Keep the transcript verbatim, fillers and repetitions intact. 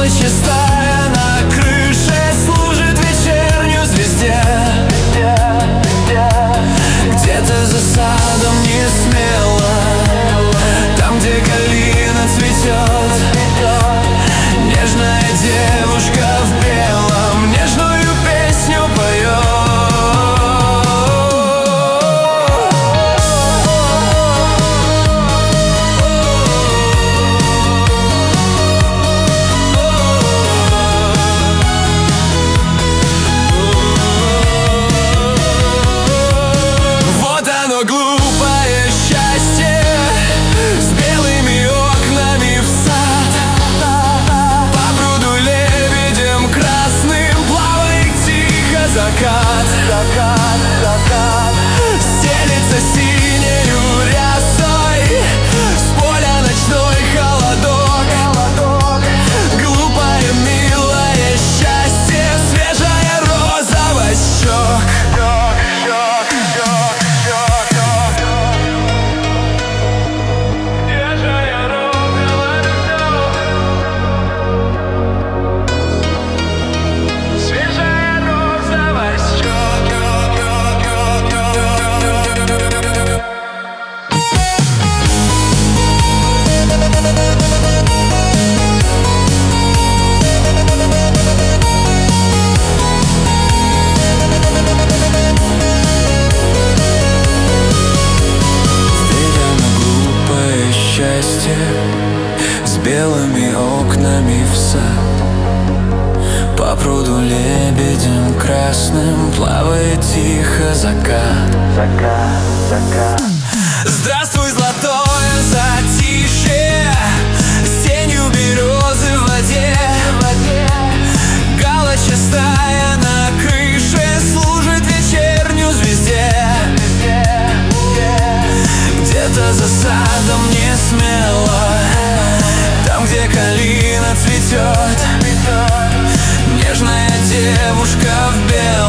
Галочка стая на крыше служит вечернюю звезде. Где-то за садом не смело, там, где калина цветет, нежная девушка в белом нежную песню поет. Вот оно, глупое счастье, с белыми окнами в сад. По пруду лебедем красным плавает тихо закат. Закат, закат. Стелится синею рясой с поля ночной холодок. Глупое, милое счастье, свежая роза щек. Счастье с белыми окнами в сад. По пруду лебедем красным плавает тихо закат. Закат, закат. Здравствуй, золотое затишье, с тенью березы в воде. Галочка стая на крыше служит вечернюю звезде. Где-то за садом не смело, там, где калина цветет, нежная девушка в белом